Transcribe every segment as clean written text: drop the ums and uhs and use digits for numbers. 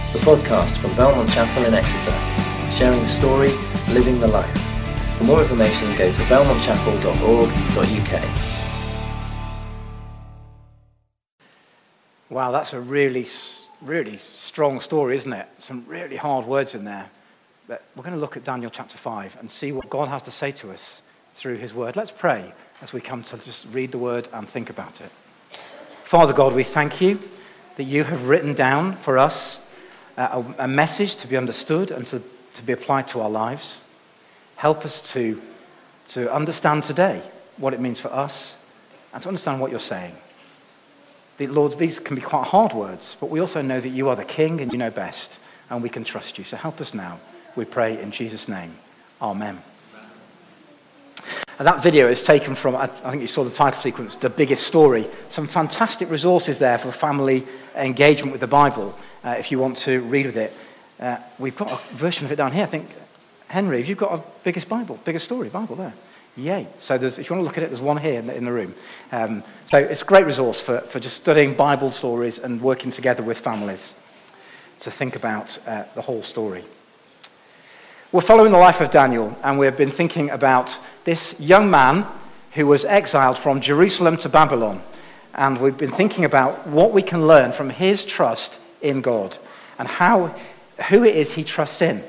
the podcast from Belmont Chapel in Exeter, sharing the story, living the life. For more information, go to belmontchapel.org.uk. Wow, that's a really strong story, isn't it? Some really hard words in there. But we're going to look at Daniel chapter 5 and see what God has to say to us through his word. Let's pray as we come to just read the word and think about it. Father God, we thank you that you have written down for us a message to be understood and to be applied to our lives. Help us to understand today what it means for us and to understand what you're saying. Lord, these can be quite hard words, but we also know that you are the King and you know best, and we can trust you. So help us now, we pray in Jesus' name. Amen. And that video is taken from, I think you saw the title sequence, The Biggest Story. Some fantastic resources there for family engagement with the Bible, if you want to read with it. We've got a version of it down here. I think, Henry, have you got a biggest story Bible there? Yay. So if you want to look at it, there's one here in the room. So it's a great resource for just studying Bible stories and working together with families to think about the whole story. We're following the life of Daniel, and we've been thinking about this young man who was exiled from Jerusalem to Babylon. And we've been thinking about what we can learn from his trust in God and who it is he trusts in.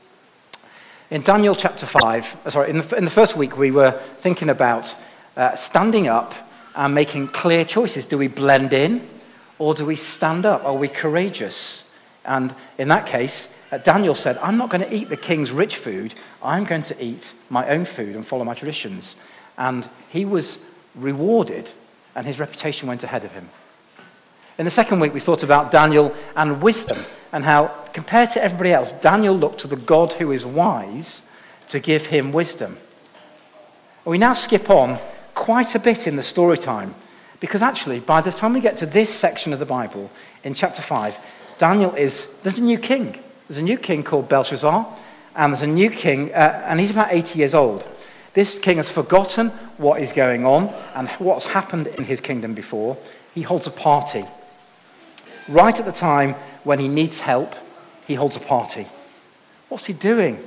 In Daniel chapter 5, in the first week, we were thinking about standing up and making clear choices. Do we blend in or do we stand up? Are we courageous? And in that case, Daniel said, I'm not going to eat the king's rich food. I'm going to eat my own food and follow my traditions. And he was rewarded, and his reputation went ahead of him. In the second week, we thought about Daniel and wisdom, and how, compared to everybody else, Daniel looked to the God who is wise to give him wisdom. We now skip on quite a bit in the story time, because actually, by the time we get to this section of the Bible, in chapter 5, there's a new king. There's a new king called Belshazzar, and there's a new king, and he's about 80 years old. This king has forgotten what is going on and what's happened in his kingdom before. He holds a party. Right at the time when he needs help, he holds a party. What's he doing?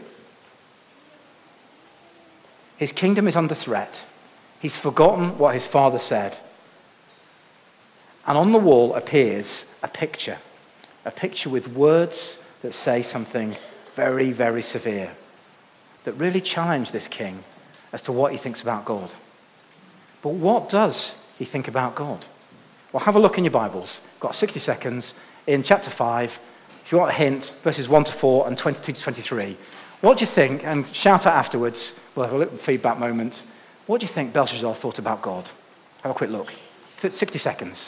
His kingdom is under threat. He's forgotten what his father said. And on the wall appears a picture with words that say something very, very severe, that really challenge this king as to what he thinks about God. But what does he think about God? Well, have a look in your Bibles. Got 60 seconds in chapter 5. If you want a hint, verses 1 to 4 and 22 to 23. What do you think? And shout out afterwards. We'll have a little feedback moment. What do you think Belshazzar thought about God? Have a quick look. 60 seconds.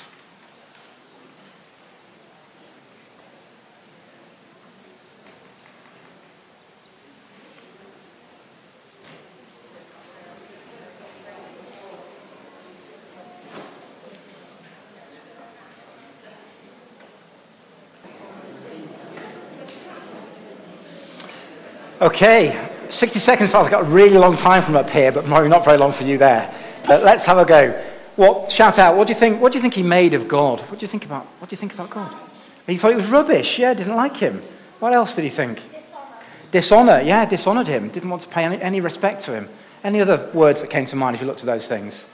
Okay, 60 seconds feels like a really long time from up here, but probably not very long for you there. Let's have a go. Shout out. What do you think he made of God? What do you think about God? He thought it was rubbish. Yeah, didn't like him. What else did he think? Dishonor. Yeah, dishonored him. Didn't want to pay any respect to him. Any other words that came to mind if you looked at those things?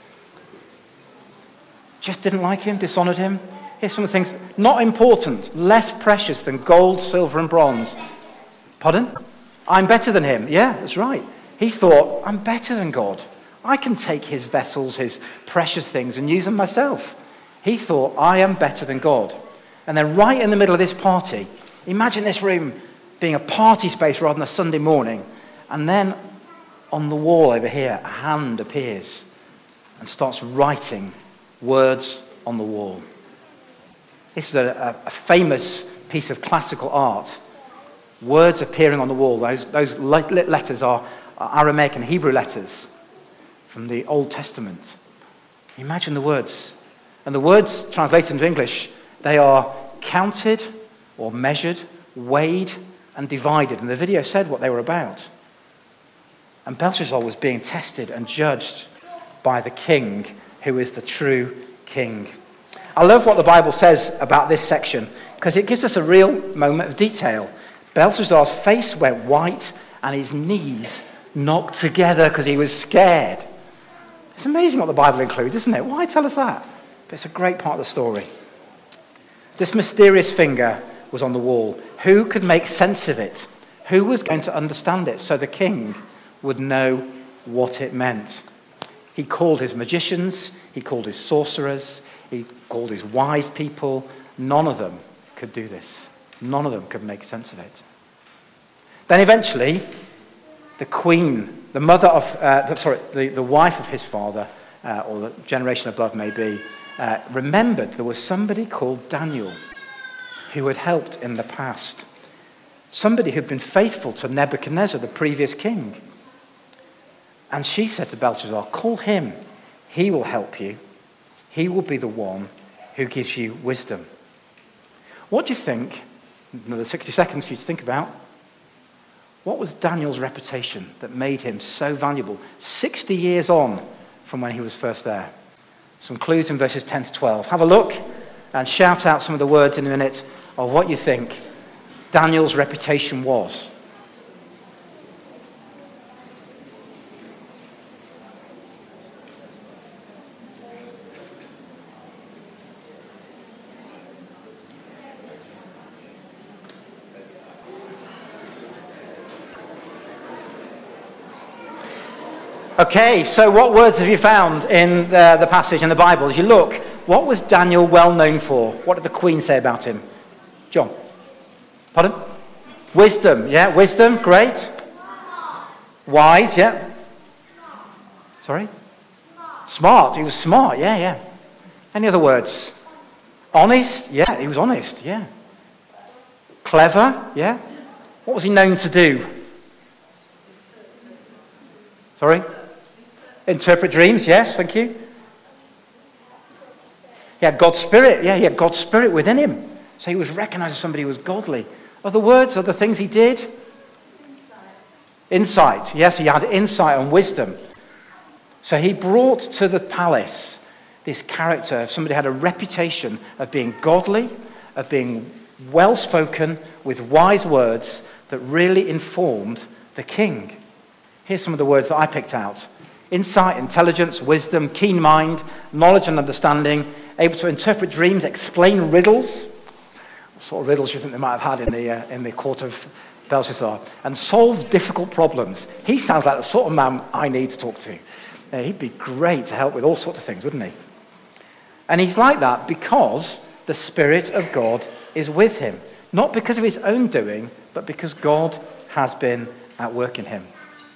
Just didn't like him, dishonored him. Here's some of the things. Not important, less precious than gold, silver, and bronze. Pardon? I'm better than him. Yeah, that's right. He thought, I'm better than God. I can take his vessels, his precious things, and use them myself. He thought, I am better than God. And then right in the middle of this party, imagine this room being a party space rather than a Sunday morning. And then on the wall over here, a hand appears and starts writing words on the wall. This is a famous piece of classical art. Words appearing on the wall. Those lit letters are Aramaic and Hebrew letters from the Old Testament. Imagine the words. And the words translated into English, they are counted or measured, weighed and divided. And the video said what they were about. And Belshazzar was being tested and judged by the king, who is the true king. I love what the Bible says about this section. because it gives us a real moment of detail. Belshazzar's face went white and his knees knocked together because he was scared. It's amazing what the Bible includes, isn't it? Why tell us that? But it's a great part of the story. This mysterious finger was on the wall. Who could make sense of it? Who was going to understand it so the king would know what it meant? He called his magicians, he called his sorcerers, he called his wise people. None of them could do this. None of them could make sense of it. Then eventually, the queen, the mother of, the wife of his father, or the generation above maybe, remembered there was somebody called Daniel who had helped in the past. Somebody who'd been faithful to Nebuchadnezzar, the previous king. And she said to Belshazzar, call him. He will help you. He will be the one who gives you wisdom. What do you think? Another 60 seconds for you to think about. What was Daniel's reputation that made him so valuable 60 years on from when he was first there? Some clues in verses 10 to 12. Have a look and shout out some of the words in a minute of what you think Daniel's reputation was. Okay, so what words have you found in the passage in the Bible? As you look, what was Daniel well known for? What did the queen say about him? John? Pardon? Wisdom, yeah, wisdom, great. Wise, yeah. Sorry? Smart, he was smart, yeah. Any other words? Honest, yeah, he was honest, yeah. Clever, yeah. What was he known to do? Sorry? Interpret dreams, yes, thank you. He had God's Spirit, yeah, he had God's Spirit within him. So he was recognized as somebody who was godly. Other words, other things he did? Insight, yes, he had insight and wisdom. So he brought to the palace this character of somebody who had a reputation of being godly, of being well-spoken, with wise words that really informed the king. Here's some of the words that I picked out. Insight, intelligence, wisdom, keen mind, knowledge and understanding, able to interpret dreams, explain riddles. What sort of riddles do you think they might have had in the court of Belshazzar? And solve difficult problems. He sounds like the sort of man I need to talk to. He'd be great to help with all sorts of things, wouldn't he? And he's like that because the Spirit of God is with him. Not because of his own doing, but because God has been at work in him.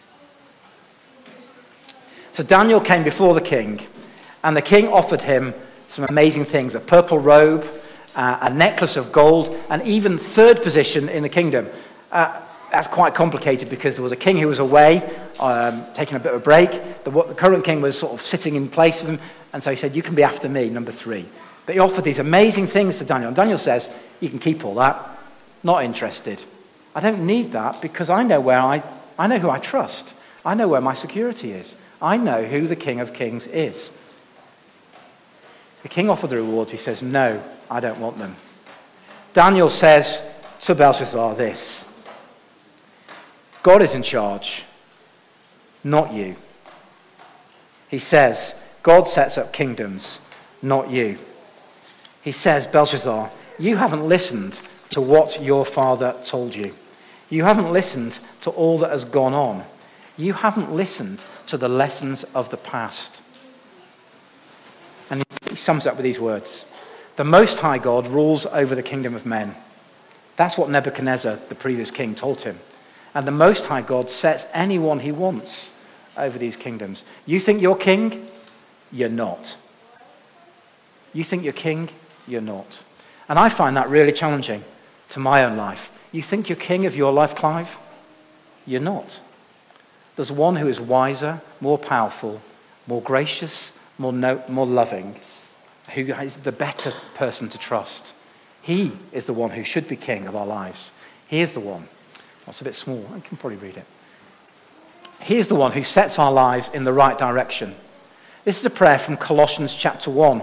So Daniel came before the king, and the king offered him some amazing things, a purple robe, a necklace of gold, and even third position in the kingdom. That's quite complicated because there was a king who was away, taking a bit of a break. The current king was sort of sitting in place of him, and so he said, you can be after me, number 3. But he offered these amazing things to Daniel, and Daniel says, you can keep all that. Not interested. I don't need that because I know I know who I trust. I know where my security is. I know who the King of Kings is. The king offered the rewards. He says, no, I don't want them. Daniel says to Belshazzar this: God is in charge, not you. He says, God sets up kingdoms, not you. He says, Belshazzar, you haven't listened to what your father told you. You haven't listened to all that has gone on. You haven't listened to the lessons of the past. And he sums up with these words: the Most High God rules over the kingdom of men. That's what Nebuchadnezzar, the previous king, told him. And the Most High God sets anyone he wants over these kingdoms. You think you're king? You're not. You think you're king? You're not. And I find that really challenging to my own life. You think you're king of your life, Clive? You're not. There's one who is wiser, more powerful, more gracious, more loving, who is the better person to trust. He is the one who should be king of our lives. He is the one. Well, it's a bit small. I can probably read it. He is the one who sets our lives in the right direction. This is a prayer from Colossians chapter 1.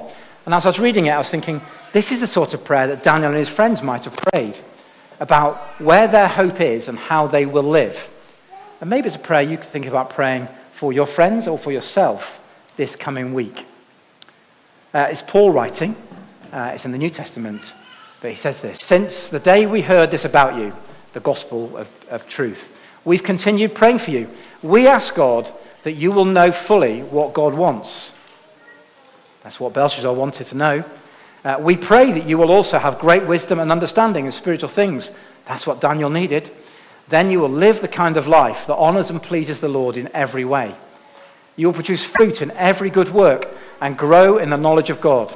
And as I was reading it, I was thinking, this is the sort of prayer that Daniel and his friends might have prayed about where their hope is and how they will live. And maybe it's a prayer you could think about praying for your friends or for yourself this coming week. It's Paul writing. It's in the New Testament. But he says this: since the day we heard this about you, the gospel of truth, we've continued praying for you. We ask God that you will know fully what God wants. That's what Belshazzar wanted to know. We pray that you will also have great wisdom and understanding in spiritual things. That's what Daniel needed. Then you will live the kind of life that honors and pleases the Lord in every way. You will produce fruit in every good work and grow in the knowledge of God.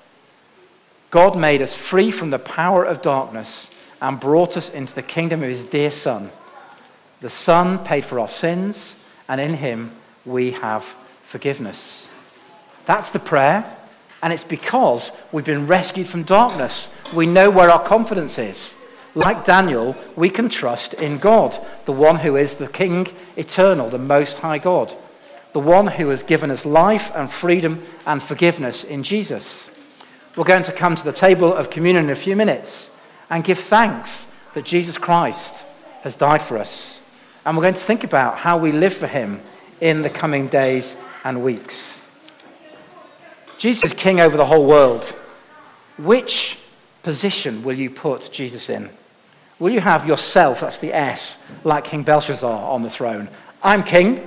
God made us free from the power of darkness and brought us into the kingdom of his dear Son. The Son paid for our sins, and in him we have forgiveness. That's the prayer, and it's because we've been rescued from darkness. We know where our confidence is. Like Daniel, we can trust in God, the one who is the King eternal, the Most High God, the one who has given us life and freedom and forgiveness in Jesus. We're going to come to the table of communion in a few minutes and give thanks that Jesus Christ has died for us. And we're going to think about how we live for him in the coming days and weeks. Jesus is king over the whole world. Which position will you put Jesus in? Will you have yourself, that's the S, like King Belshazzar on the throne? I'm king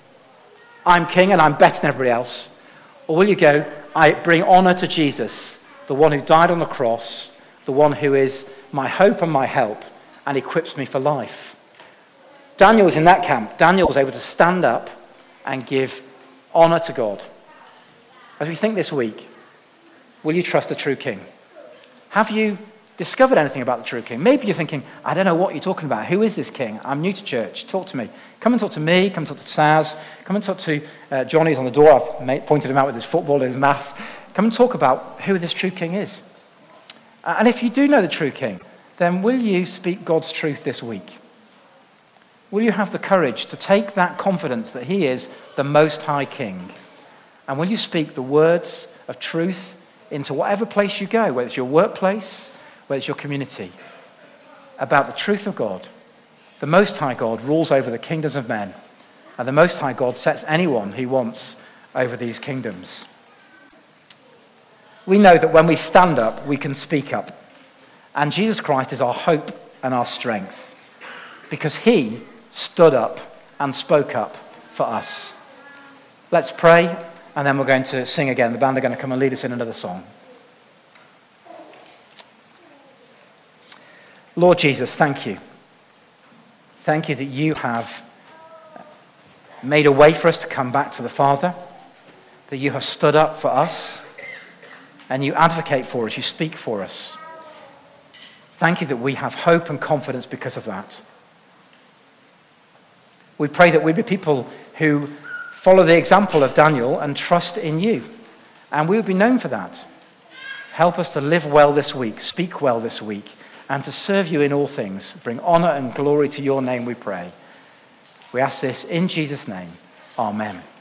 and I'm better than everybody else. Or will you go, I bring honor to Jesus, the one who died on the cross, the one who is my hope and my help and equips me for life? Daniel was in that camp. Daniel was able to stand up and give honor to God. As we think this week, will you trust the true king? Have you discovered anything about the true king? Maybe you're thinking, I don't know what you're talking about. Who is this king? I'm new to church. Talk to me. Come and talk to me. Come and talk to Saz. Come and talk to Johnny who's on the door. I've pointed him out with his football and his maths. Come and talk about who this true king is. And if you do know the true king, then will you speak God's truth this week? Will you have the courage to take that confidence that he is the Most High King? And will you speak the words of truth into whatever place you go, whether it's your workplace, whether it's your community, about the truth of God? The Most High God rules over the kingdoms of men, and the Most High God sets anyone he wants over these kingdoms. We know that when we stand up, we can speak up. And Jesus Christ is our hope and our strength, because he stood up and spoke up for us. Let's pray, and then we're going to sing again. The band are going to come and lead us in another song. Lord Jesus, thank you. Thank you that you have made a way for us to come back to the Father, that you have stood up for us, and you advocate for us, you speak for us. Thank you that we have hope and confidence because of that. We pray that we be people who follow the example of Daniel and trust in you. And we will be known for that. Help us to live well this week, speak well this week, and to serve you in all things. Bring honor and glory to your name, we pray. We ask this in Jesus' name. Amen.